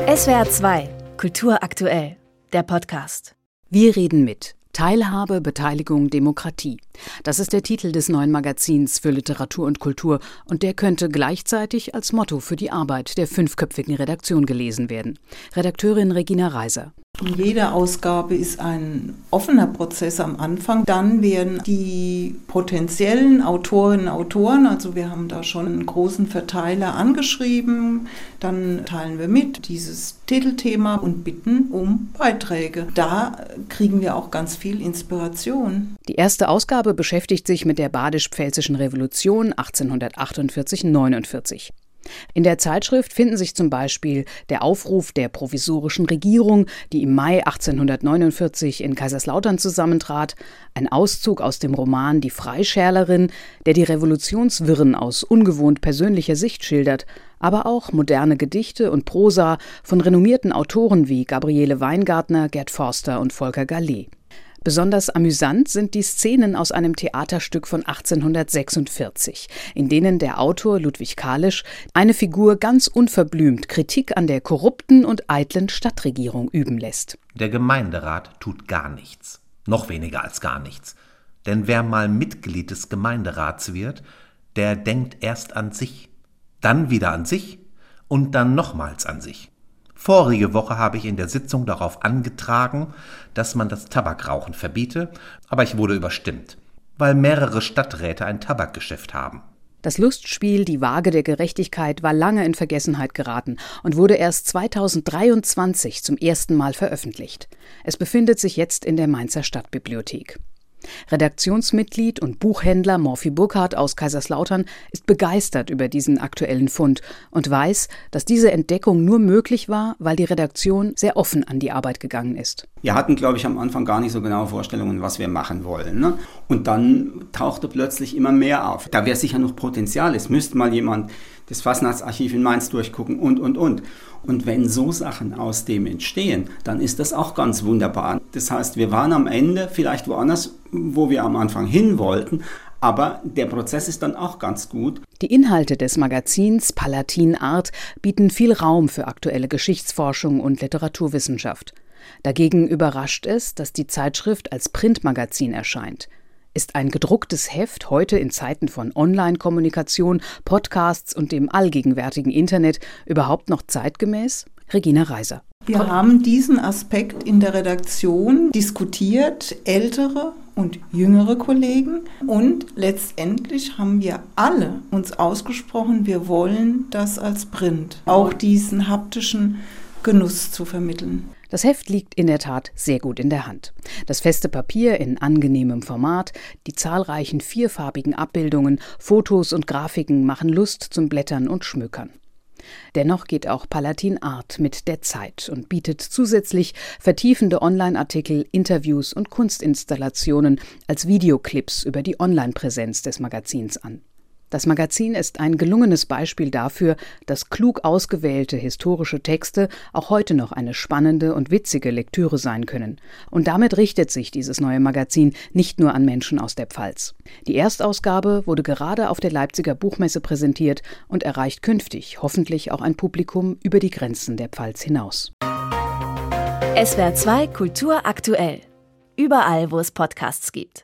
SWR 2 Kultur aktuell, der Podcast. Wir reden mit. Teilhabe, Beteiligung, Demokratie. Das ist der Titel des neuen Magazins für Literatur und Kultur und der könnte gleichzeitig als Motto für die Arbeit der 5-köpfigen Redaktion gelesen werden. Redakteurin Regina Reiser. In jeder Ausgabe ist ein offener Prozess am Anfang. Dann werden die potenziellen Autorinnen und Autoren, also wir haben da schon einen großen Verteiler angeschrieben, dann teilen wir mit dieses Titelthema und bitten um Beiträge. Da kriegen wir auch ganz viel Inspiration. Die erste Ausgabe beschäftigt sich mit der Badisch-Pfälzischen Revolution 1848-49. In der Zeitschrift finden sich zum Beispiel der Aufruf der provisorischen Regierung, die im Mai 1849 in Kaiserslautern zusammentrat, ein Auszug aus dem Roman Die Freischärlerin, der die Revolutionswirren aus ungewohnt persönlicher Sicht schildert, aber auch moderne Gedichte und Prosa von renommierten Autoren wie Gabriele Weingartner, Gerd Forster und Volker Gallet. Besonders amüsant sind die Szenen aus einem Theaterstück von 1846, in denen der Autor Ludwig Kalisch eine Figur ganz unverblümt Kritik an der korrupten und eitlen Stadtregierung üben lässt. Der Gemeinderat tut gar nichts, noch weniger als gar nichts. Denn wer mal Mitglied des Gemeinderats wird, der denkt erst an sich, dann wieder an sich und dann nochmals an sich. Vorige Woche habe ich in der Sitzung darauf angetragen, dass man das Tabakrauchen verbiete, aber ich wurde überstimmt, weil mehrere Stadträte ein Tabakgeschäft haben. Das Lustspiel Die Waage der Gerechtigkeit war lange in Vergessenheit geraten und wurde erst 2023 zum ersten Mal veröffentlicht. Es befindet sich jetzt in der Mainzer Stadtbibliothek. Redaktionsmitglied und Buchhändler Morphy Burkhardt aus Kaiserslautern ist begeistert über diesen aktuellen Fund und weiß, dass diese Entdeckung nur möglich war, weil die Redaktion sehr offen an die Arbeit gegangen ist. Wir hatten, glaube ich, am Anfang gar nicht so genaue Vorstellungen, was wir machen wollen, ne? Und dann tauchte plötzlich immer mehr auf. Da wäre sicher noch Potenzial. Es müsste mal jemand das Fasnachtsarchiv in Mainz durchgucken und. Und wenn so Sachen aus dem entstehen, dann ist das auch ganz wunderbar. Das heißt, wir waren am Ende vielleicht woanders, wo wir am Anfang hin wollten, aber der Prozess ist dann auch ganz gut. Die Inhalte des Magazins Palatin Art bieten viel Raum für aktuelle Geschichtsforschung und Literaturwissenschaft. Dagegen überrascht es, dass die Zeitschrift als Printmagazin erscheint. Ist ein gedrucktes Heft heute in Zeiten von Online-Kommunikation, Podcasts und dem allgegenwärtigen Internet überhaupt noch zeitgemäß? Regina Reiser. Wir haben diesen Aspekt in der Redaktion diskutiert, ältere und jüngere Kollegen. Und letztendlich haben wir alle uns ausgesprochen, wir wollen das als Print, auch diesen haptischen Genuss zu vermitteln. Das Heft liegt in der Tat sehr gut in der Hand. Das feste Papier in angenehmem Format, die zahlreichen vierfarbigen Abbildungen, Fotos und Grafiken machen Lust zum Blättern und Schmökern. Dennoch geht auch Palatin Art mit der Zeit und bietet zusätzlich vertiefende Online-Artikel, Interviews und Kunstinstallationen als Videoclips über die Online-Präsenz des Magazins an. Das Magazin ist ein gelungenes Beispiel dafür, dass klug ausgewählte historische Texte auch heute noch eine spannende und witzige Lektüre sein können. Und damit richtet sich dieses neue Magazin nicht nur an Menschen aus der Pfalz. Die Erstausgabe wurde gerade auf der Leipziger Buchmesse präsentiert und erreicht künftig hoffentlich auch ein Publikum über die Grenzen der Pfalz hinaus. SWR 2 Kultur aktuell. Überall, wo es Podcasts gibt.